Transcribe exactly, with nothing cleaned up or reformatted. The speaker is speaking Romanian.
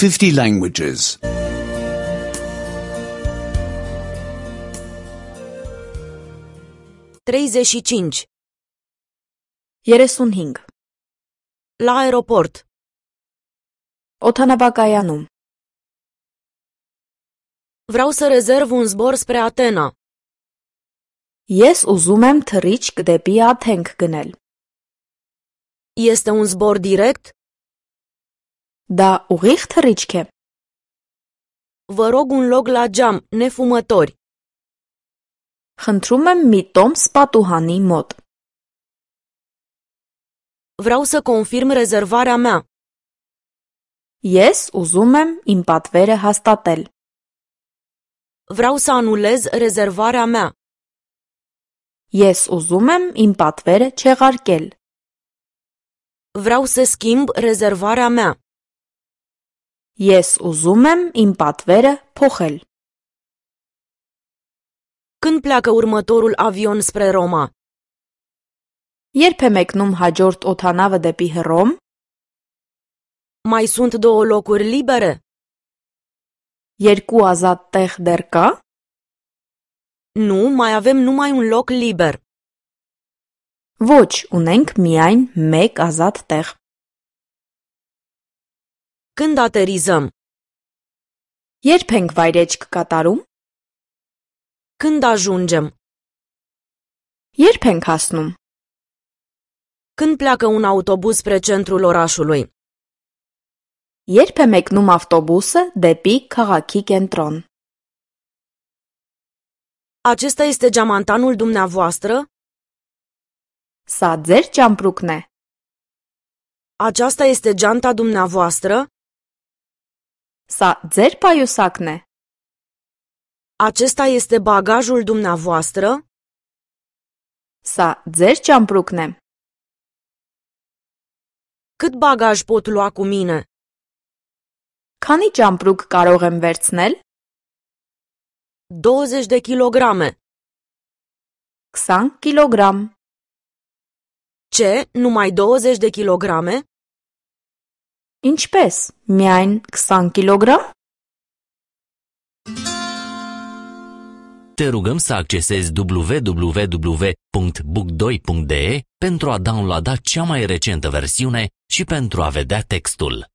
fifty languages. treizeci și cinci. երեսունհինգ La aeroport. օդանավակայանում Vreau să rezerv un zbor spre Atena. Ես ուզում եմ թռիչք դեպի Աթենք գնել։ Este un zbor direct? Դա ուղիղ թռիչք է։ Vă rog un loc la geam, nefumători. Խնդրում եմ մի տոմս պատուհանի մոտ։ Vreau să confirm rezervarea mea. Ես ուզում եմ իմ պատվերը հաստատել։ Vreau să anulez rezervarea mea. Ես ուզում եմ իմ պատվերը չեղարկել։ Vreau să schimb rezervarea mea. Ես ուզում եմ իմ պատվերը փոխել։ Când pleacă următorul avion spre Roma? Երբ է մեկնում հաջորդ օդանավը դեպի Հռոմ։ Mai sunt două locuri libere? Երկու ազատ տեղ դեռ կա։ Nu, mai avem numai un loc liber. Ոչ, ունենք միայն մեկ ազատ տեղ։ Când aterizăm? Երբ ենք վայրեջք կատարում։ Când ajungem? Երբ ենք հասնում։ Când pleacă un autobuz spre centrul orașului? Երբ է մեկնում ավտոբուսը դեպի քաղաքի կենտրոն։ Acesta este geamantanul dumneavoastră? Սա ձեր ճամպրուկն է։ Aceasta este geanta dumneavoastră? Սա ձեր պայուսակն է։ Acesta este bagajul dumneavoastră? Սա ձեր ճամպրուկն է։ Cât bagaj pot lua cu mine? Քանի ճամպրուկ կարող եմ վերցնել։ douăzeci de kilograme. քսան կիլոգրամ։ Ce? Numai douăzeci de kilograme? Ինչպես, միայն քսան կիլոգրամ։ Te rugăm să accesezi w w w punct book doi punct d e pentru a downloada cea mai recentă versiune și pentru a vedea textul.